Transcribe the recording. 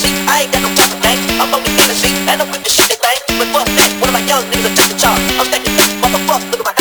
cheap. I ain't got no time for game. I'm on the fantasy, and I'm with the shit they think. But fuck that, one of my young niggas are just a job. I'm stacking up, motherfucker, look at my